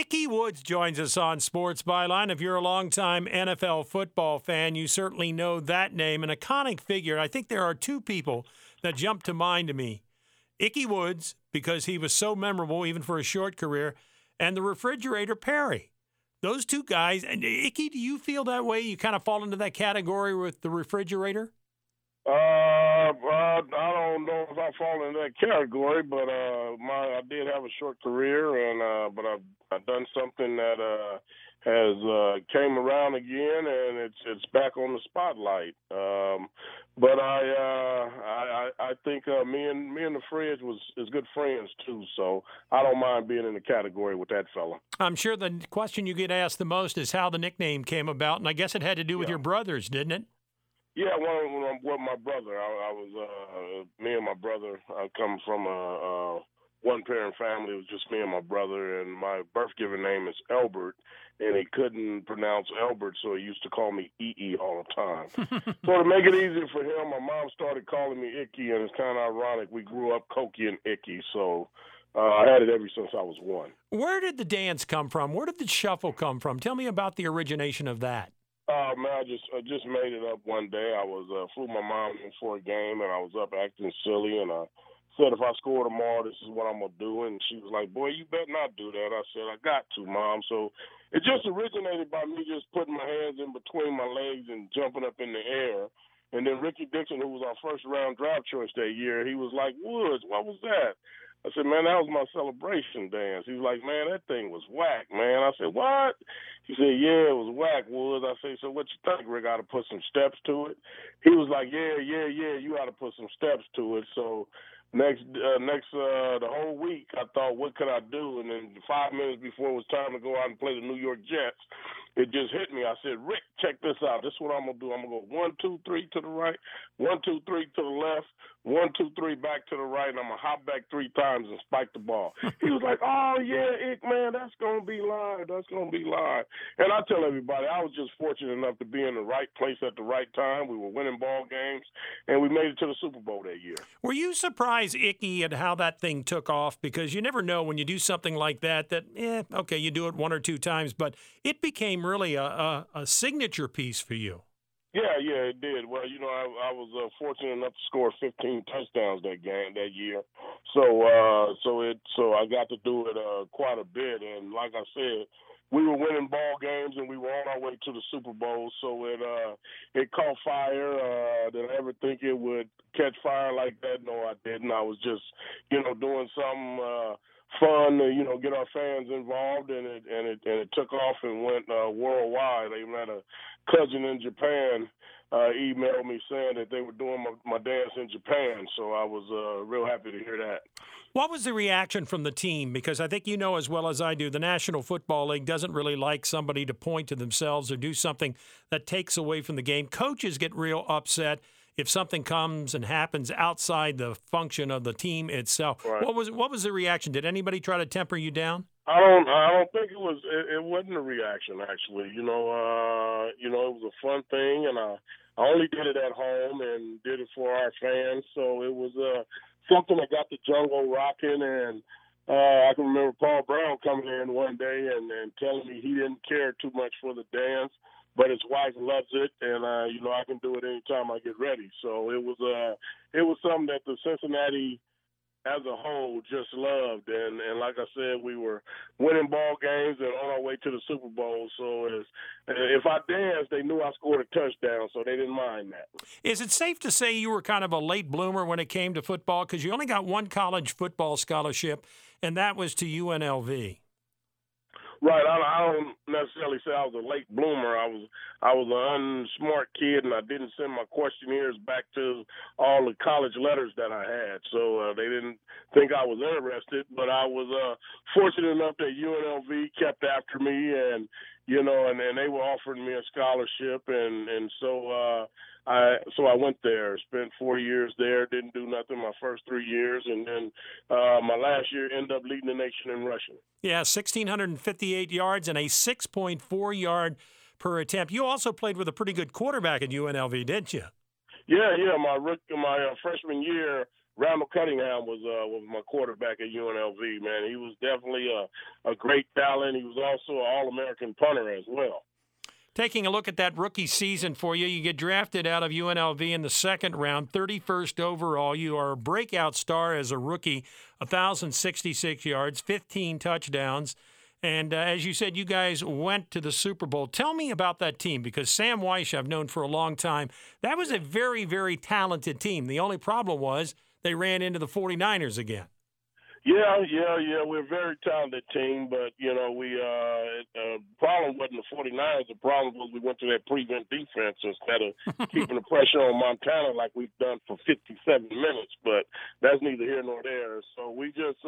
Ickey Woods joins us on Sports Byline. If you're a longtime NFL football fan, you certainly know that name, an iconic figure. I think there are two people that jump to mind to me. Ickey Woods, because he was so memorable even for a short career, and the Refrigerator Perry. Those two guys. And Ickey, do you feel that way? You kind of fall into that category with the Refrigerator? I don't know if I fall into that category, but I did have a short career, and but I've done something that has came around again, and it's back on the spotlight. But I think me and the Fridge is good friends too, so I don't mind being in the category with that fella. I'm sure the question you get asked the most is how the nickname came about, and I guess it had to do with your brothers, didn't it? Yeah, with my brother. I was me and my brother. I come from a one-parent family. It was just me and my brother, and my birth-given name is Elbert, and he couldn't pronounce Elbert, so he used to call me E all the time. So to make it easier for him, my mom started calling me Ickey, and it's kind of ironic. We grew up Cokie and Ickey, so I had it ever since I was one. Where did the dance come from? Where did the shuffle come from? Tell me about the origination of that. Man, I just made it up one day. I was flew my mom in for a game, and I was up acting silly, and I said, if I score tomorrow, this is what I'm going to do. And she was like, boy, you better not do that. I said, I got to, Mom. So it just originated by me just putting my hands in between my legs and jumping up in the air. And then Ricky Dixon, who was our first-round draft choice that year, he was like, Woods, what was that? I said, man, that was my celebration dance. He was like, man, that thing was whack, man. I said, what? He said, yeah, it was whack, Woods. I said, so what you think, Rick? I got to put some steps to it? He was like, yeah, you got to put some steps to it. So the whole week, I thought, what could I do? And then 5 minutes before it was time to go out and play the New York Jets, it just hit me. I said, Rick, check this out. This is what I'm going to do. I'm going to go 1, 2, 3 to the right, 1, 2, 3 to the left, 1, 2, 3 back to the right, and I'm going to hop back 3 times and spike the ball. He was like, oh, yeah, Ick, man, that's going to be live. That's going to be live. And I tell everybody, I was just fortunate enough to be in the right place at the right time. We were winning ball games, and we made it to the Super Bowl that year. Were you surprised, Ickey, at how that thing took off? Because you never know when you do something like that, okay, you do it 1 or 2 times, but it became really a signature piece for you. Yeah, it did. Well, I was fortunate enough to score 15 touchdowns that year, so I got to do it quite a bit. And like I said, we were winning ball games and we were on our way to the Super Bowl. So it caught fire. Did I ever think it would catch fire like that? No, I didn't. I was just doing something fun to get our fans involved, and it took off and went worldwide. I even had a cousin in Japan emailed me saying that they were doing my dance in Japan, so I was real happy to hear that. What was the reaction from the team? Because I think you know as well as I do, the National Football League doesn't really like somebody to point to themselves or do something that takes away from the game. Coaches get real upset if something comes and happens outside the function of the team itself. Right. What was the reaction? Did anybody try to temper you down? I don't think it wasn't a reaction, actually. It was a fun thing, and I only did it at home and did it for our fans. So it was something that got the jungle rocking, and I can remember Paul Brown coming in one day and telling me he didn't care too much for the dance, but his wife loves it, and I can do it anytime I get ready. So it was something that the Cincinnati as a whole just loved, and like I said, we were winning ball games and on our way to the Super Bowl. So if I danced, they knew I scored a touchdown, so they didn't mind that. Is it safe to say you were kind of a late bloomer when it came to football, because you only got one college football scholarship, and that was to UNLV? Right. I don't necessarily say I was a late bloomer. I was an unsmart kid, and I didn't send my questionnaires back to all the college letters that I had. So they didn't think I was interested. But I was fortunate enough that UNLV kept after me, and they were offering me a scholarship, and so I went there, spent 4 years there, didn't do nothing my first 3 years, and then my last year ended up leading the nation in rushing. Yeah, 1,658 yards and a 6.4 yard per attempt. You also played with a pretty good quarterback at UNLV, didn't you? Yeah. My freshman year, Randall Cunningham was my quarterback at UNLV. Man, he was definitely a great talent. He was also an All-American punter as well. Taking a look at that rookie season for you, you get drafted out of UNLV in the second round, 31st overall. You are a breakout star as a rookie, 1,066 yards, 15 touchdowns. And as you said, you guys went to the Super Bowl. Tell me about that team, because Sam Wyche I've known for a long time. That was a very, very talented team. The only problem was they ran into the 49ers again. Yeah. We're a very talented team, but, the problem wasn't the 49ers. The problem was we went to that prevent defense instead of keeping the pressure on Montana like we've done for 57 minutes, but that's neither here nor there. So we just,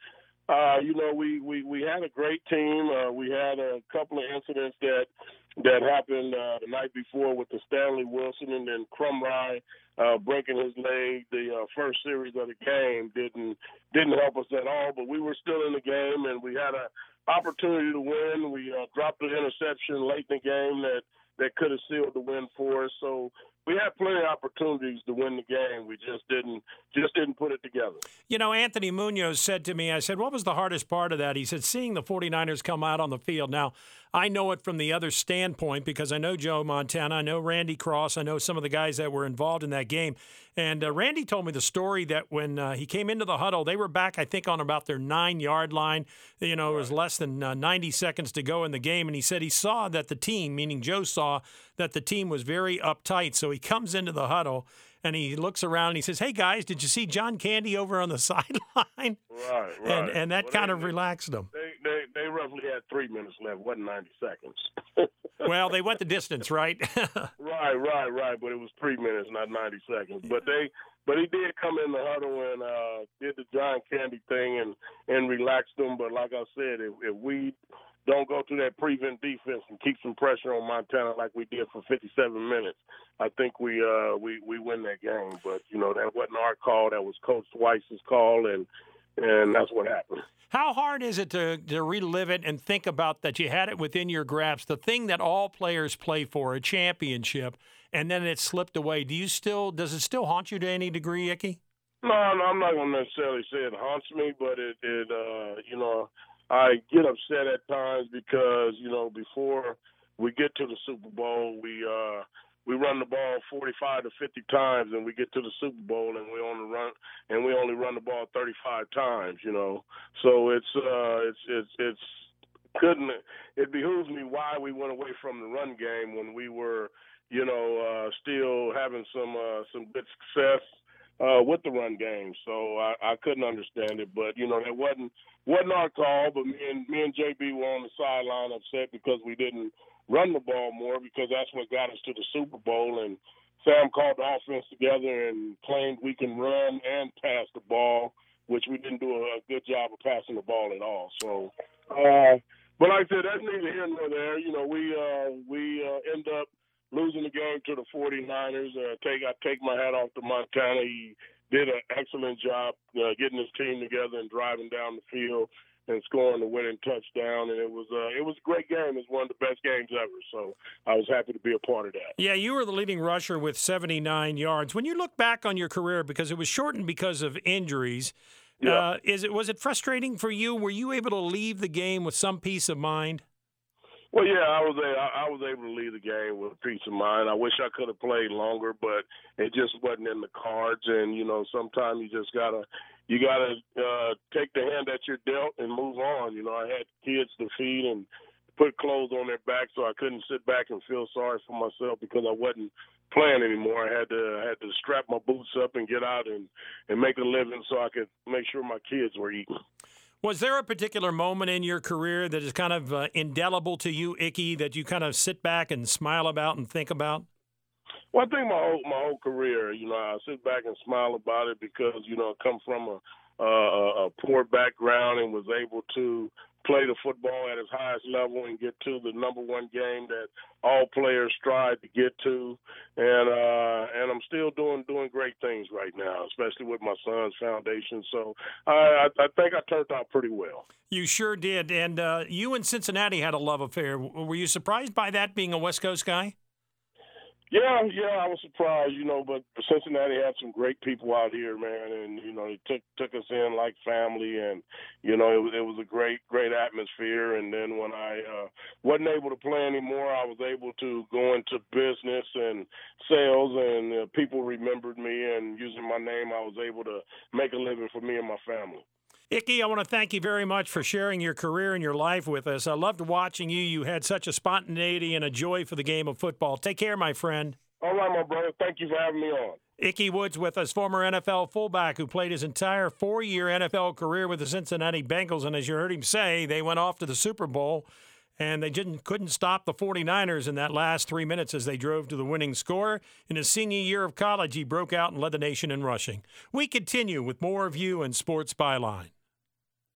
we had a great team. We had a couple of incidents that happened the night before with the Stanley Wilson and then Crumry breaking his leg. The first series of the game didn't help us at all, but we were still in the game, and we had an opportunity to win. We dropped an interception late in the game that could have sealed the win for us. So we had plenty of opportunities to win the game. We just didn't put it together. Anthony Munoz said to me, I said, what was the hardest part of that? He said, seeing the 49ers come out on the field. Now, I know it from the other standpoint because I know Joe Montana, I know Randy Cross, I know some of the guys that were involved in that game. And Randy told me the story that when he came into the huddle, they were back, I think, on about their 9-yard line. It was less than 90 seconds to go in the game. And he said he saw that the team, meaning Joe saw that the team was very uptight. So he comes into the huddle and he looks around and he says, hey, guys, did you see John Candy over on the sideline? Right. And that kind of relaxed them. They roughly had 3 minutes left, wasn't 90 seconds. Well, they went the distance, right? Right. But it was 3 minutes, not 90 seconds. But he did come in the huddle and did the John Candy thing and relaxed them. But like I said, if we don't go through that prevent defense and keep some pressure on Montana like we did for 57 minutes, I think we win that game. But that wasn't our call. That was Coach Weiss's call, and that's what happened. How hard is it to relive it and think about that you had it within your grasp, the thing that all players play for, a championship, and then it slipped away? Does it still haunt you to any degree, Icky? No, I'm not going to necessarily say it haunts me, but I get upset at times because, before we get to the Super Bowl, we run the ball 45 to 50 times, and we get to the Super Bowl, and we only run the ball 35 times. So it behooves me why we went away from the run game when we were, still having some good success with the run game. So I couldn't understand it, but that wasn't our call. But me and JB were on the sideline upset because we didn't run the ball more, because that's what got us to the Super Bowl. And Sam called the offense together and claimed we can run and pass the ball, which we didn't do a good job of passing the ball at all. So, but like I said, that's neither here nor there. We end up losing the game to the 49ers. I take my hat off to Montana. He did an excellent job getting his team together and driving down the field and scoring the winning touchdown. And it was a great game. It was one of the best games ever. So I was happy to be a part of that. Yeah, you were the leading rusher with 79 yards. When you look back on your career, because it was shortened because of injuries, yeah. Was it frustrating for you? Were you able to leave the game with some peace of mind? Well, yeah, I was able to leave the game with peace of mind. I wish I could have played longer, but it just wasn't in the cards. And sometimes you just gotta take the hand that you're dealt and move on. I had kids to feed and put clothes on their back, so I couldn't sit back and feel sorry for myself because I wasn't playing anymore. I had to strap my boots up and get out and make a living so I could make sure my kids were eating. Was there a particular moment in your career that is kind of indelible to you, Icky, that you kind of sit back and smile about and think about? Well, I think my whole career, I sit back and smile about it because, I come from a poor background and was able to play the football at its highest level and get to the number one game that all players strive to get to. And I'm still doing great things right now, especially with my son's foundation. So I think I turned out pretty well. You sure did. And you and Cincinnati had a love affair. Were you surprised by that, being a West Coast guy? Yeah, I was surprised, but Cincinnati had some great people out here, man, and they took us in like family, and it was a great atmosphere. And then when I wasn't able to play anymore, I was able to go into business and sales, and people remembered me, and using my name, I was able to make a living for me and my family. Ickey, I want to thank you very much for sharing your career and your life with us. I loved watching you. You had such a spontaneity and a joy for the game of football. Take care, my friend. All right, my brother. Thank you for having me on. Ickey Woods with us, former NFL fullback who played his entire 4-year NFL career with the Cincinnati Bengals. And as you heard him say, they went off to the Super Bowl, and they couldn't stop the 49ers in that last 3 minutes as they drove to the winning score. In his senior year of college, he broke out and led the nation in rushing. We continue with more of you in Sports Byline.